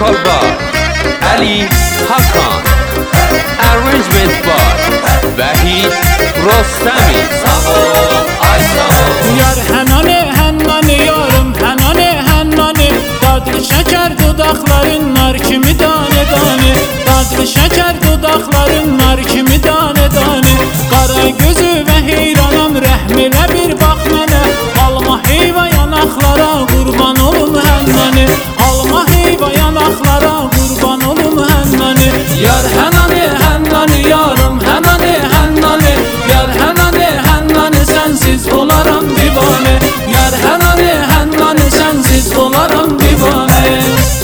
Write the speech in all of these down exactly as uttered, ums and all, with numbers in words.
Vocal by Ali Hakan. Arrangement by Vahid Rostami. Sağ ol, ay sağ ol. Yar hənani hənani yarım hənani hənani, dadlı şeker dudakların nar kimi tane tane, dadlı şeker dudakların nar kimi tane tane. Qara gözü ve heyranam rəhmilə bir bax mənə, alma heyva yanaqlara qurban olum hənani, alma heyva yanaqlara qurban olum hənani. Yar hənani hənani yarım hənani hənani, yar hənani hənani sensiz olaram divane, yar hənani hənani sensiz olaram divane.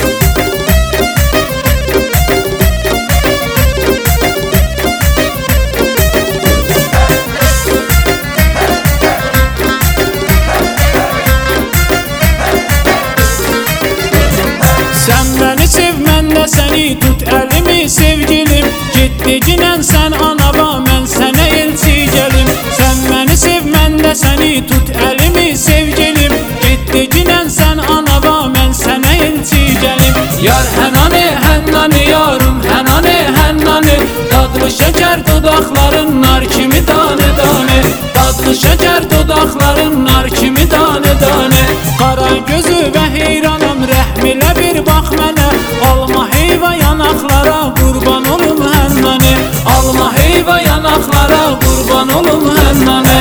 Sen beni sev, mən də səni tut əlimi sevgilim, getdiginən sən anaba, mən sənə elçi gəlim. Sen beni sev, mən də səni tut əlimi sevgilim, getdiginən sən anaba, mən sənə elçi gəlim. Yar hənani hənani yarım hənani hənani, dadlı şeker dudakların nar kimi tane tane, dadlı şeker dudakların nar kimi tane tane. Qara gözü və heyranam rəhmilə bir bax mənə, alma heyva yanaqlara qurban olum hənani, alma heyva yanaqlara qurban olum hənani.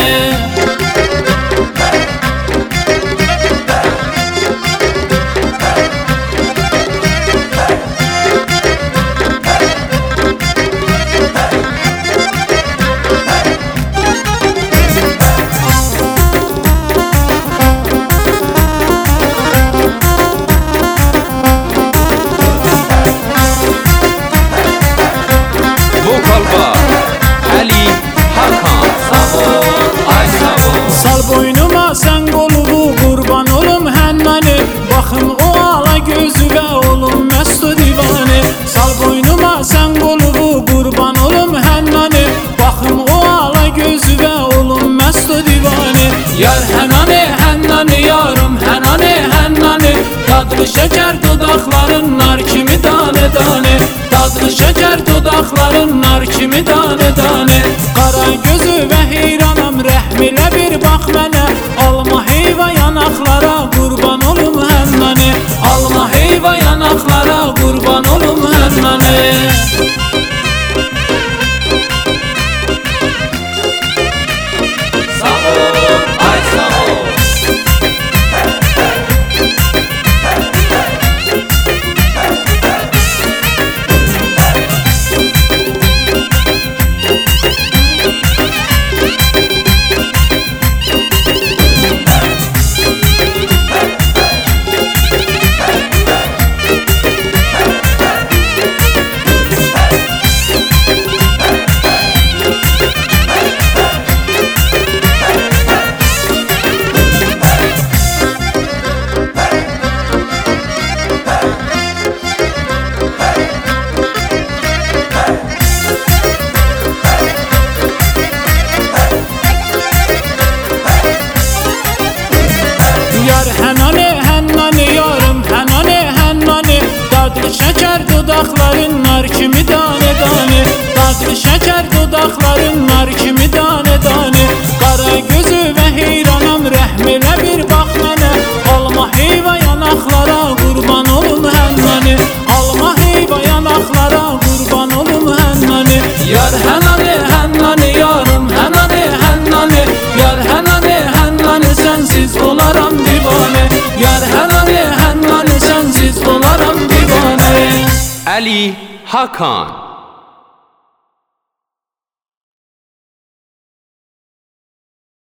Vocal by Ali Hakan. Sağ ol, ay sağ ol. Sal boynuma sen qolubu qurban olum hənani, baxım o ala gözü və olum məstu divane. Sal boynuma sen qolubu qurban olum hənani, baxım o ala gözü və olum məstu divane. Yar hənani hənani yarım hənani hənani, dadlı şeker dudakların nar kimi tane tane, dadlı şeker dudakların nar kimi tane tane. Qara gözü və heyranam rəhmilə bir bax mənə, alma heyva yanaqlara qurban olum hənani, alma heyva yanaqlara qurban olum hənani. Sağ ol, ay sağ ol. Yar hənani hənani yarım hənani hənani, dadlı şeker dudakların nar kimi tane tane, dadlı şeker dudakların nar kimi tane tane. Qara gözü və heyranam rəhmilə bir bax mənə, alma heyva yanaqlara qurban olum hənani, alma heyva yanaqlara qurban olum hənani. Yar hənani hənani yarım hənani hənani, yar hənani hənani sensiz olaram divane, yar hənani hənani sensiz olaram divane. Ali Hakan.